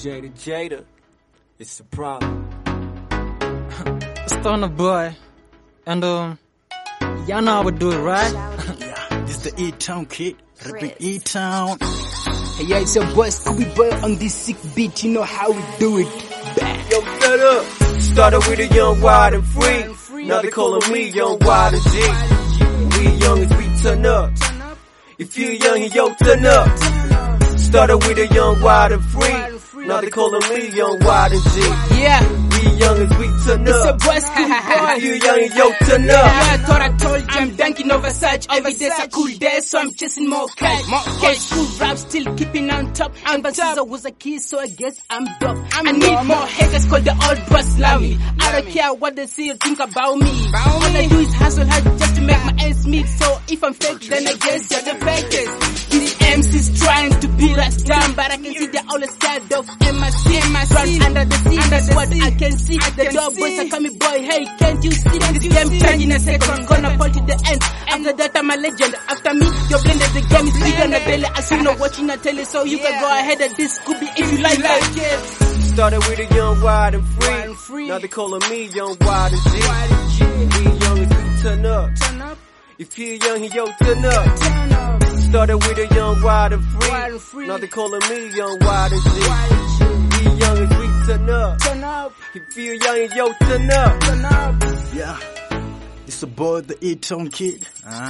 Jada, it's a problem. Stoner boy, and y'all know how we do it, right? Yeah, this the E-Town kid, ripping E-Town. Hey, yeah, it's your boy Scooby Boy on this sick beat. You know how we do it. Bang. Yo, shut up. Started with a young, wild and free. Now they calling me young, wild and G. We young as we turn up. If you young, yo, turn up. Started with a young, wild and free. Now they calling me young, wild and G. Yeah. We young as we turn It's your up. boy Scooby Boy. If you young, yo, turn Yeah, up. I thought I told you I'm dunking over such. Every day's a cool day, so I'm chasing more cash. Cash, school rap, still keeping on top. And but since I was a kid, so I guess I'm dope. I need more haters, cause the old bros love me. I don't care what they say or think about me. All I do is hustle hard just to make my ends meet. So if I'm fake, then I guess you're the fakest. These MCs trying to beat us down, but I can see they're all scared of MIC. Run under the sea, that's what I can see. The dog boys are coming, boy, hey, can't you see this game change in a second? Gonna fall to the end. After that, I'm a legend. After me, you're blended. The game is big on the belly. As you know, watching a telly, so you can go ahead and this Scooby if you like it. Started with a young, wild and free. Now they calling me young, wild and G. We young as we turn up. If you young, yo, turn up. Started with a young, wild and free. Now they calling me young, wild and G. We young as we turn up. If you young, yo, turn up. Yeah, it's a boy, the E-Town kid.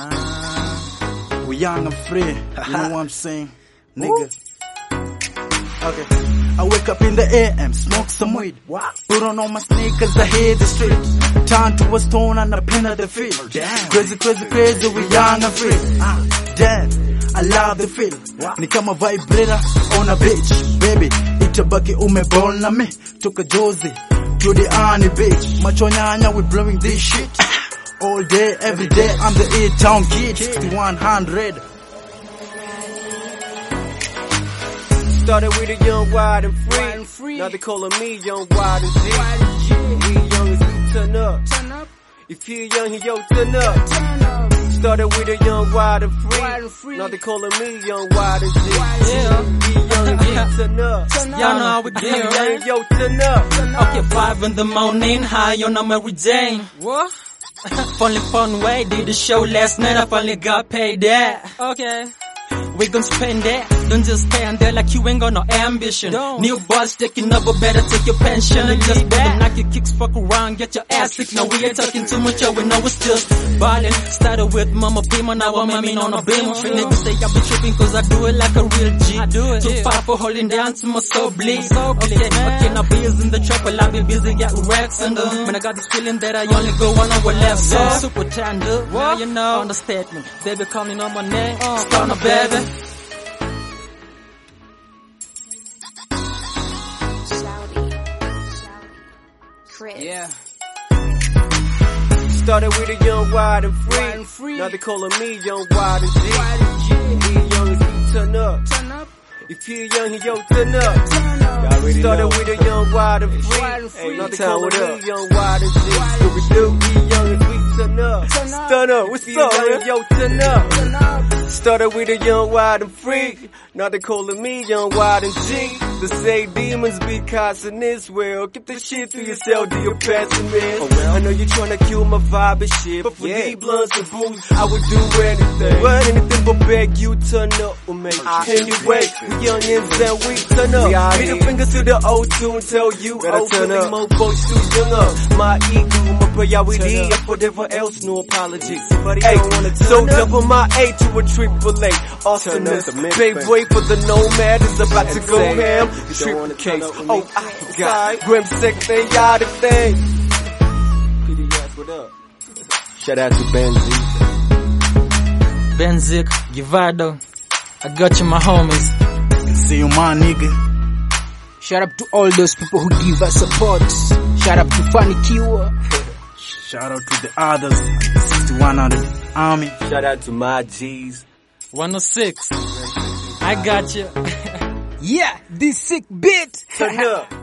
We young and free, you know what I'm saying, nigga. Okay, I wake up in the AM, smoke some weed. Put on all my sneakers, I hit the street. Turn to a stone and a pin at the feet. Crazy, crazy, crazy, we young and free. Damn, I love the feel. Ni kama vibrator on a beach. Baby, itabaki umebona me. Took a Josie to the Annie beach. Macho nyanya, we blowing this shit. All day, every day, I'm the E-Town kid. 6100. Started with a young, wild and free. Now they calling me young, wild and G. We young as we turn up. If you young, yo, turn up. Started with a young, wild and free. Now they calling me young, wild and G. We young as we turn up. Y'all know how we do it, right? Yo, turn up. Okay, 5 in the morning, high on a Mary Jane. What? Finally fun way, did the show last night, I finally got paid that. Okay. We gon' spend that. Don't just stand there like you ain't got no ambition. New boss taking over, better take your pension. And just better knock your kicks, fuck around, get your ass sick. Now we ain't talking too much, we know it's just ballin'. Started with Mama Pima, now I'm aiming on a beam. Niggas say I be tripping cause I do it like a real G. I do it. Too far for holding down to my soul bleed. Okay, now biz in the trap, well I be busy, got racks and when I got this feeling that I only go one over left. So super tender, now you know, understatement. They be calling on my name, Stoner baby. Yeah. Started with a young, wild and free. Now they calling me young, wild and G. We young as we turn up. If you young, yo, turn up. Started with a young, wild and free. Now they calling me young, wild and G. We young as we turn up. Turn up, what's up, man? Yo, turn up. Started with a young, wild and free. Now they calling me young, wild and G. They say demons be causing this world. Keep the shit to yourself, do your pessimist. I know you tryna kill my vibe and shit, but for these blunts and booze, I would do anything. But anything but beg you turn up with me. Anyway, we youngins and we turn up. Middle fingers to the O2 and tell you, oh, turn up. More folks too young up. My ego, my priority, and whatever else, no apologies. Hey, so double my A to a triple A. Awesomeness, pave way for the nomad is about to go ham. The triple case, oh I forgot. Grim Six, they y'all the thing. PDS, what up? Shout out to Benzik, Givado, I got you my homies. See you my nigga. Shout out to all those people who give us support. Shout out to Funny Kiwa. Shout out to the others, 6100 Army. Shout out to my G's. 106. I got you. Yeah, this sick beat. Turn up.